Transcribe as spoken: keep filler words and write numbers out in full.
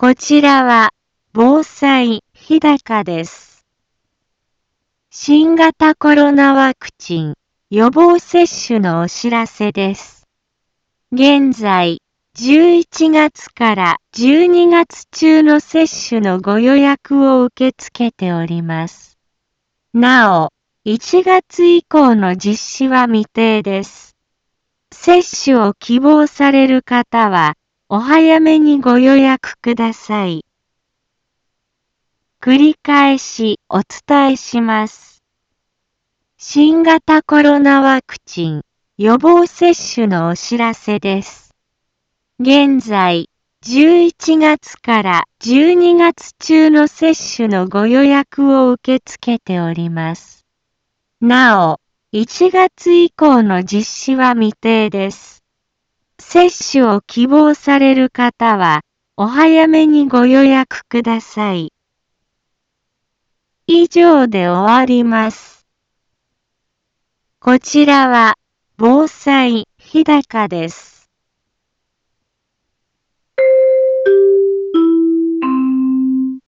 こちらは、防災日高です。新型コロナワクチン予防接種のお知らせです。現在、じゅういちがつからじゅうにがつ中の接種のご予約を受け付けております。なお、いちがつ以降の実施は未定です。接種を希望される方は、お早めにご予約ください。繰り返しお伝えします。新型コロナワクチン予防接種のお知らせです。現在、じゅういちがつからじゅうにがつ中の接種のご予約を受け付けております。なお、いちがつ以降の実施は未定です。接種を希望される方は、お早めにご予約ください。以上で終わります。こちらは、防災日高です。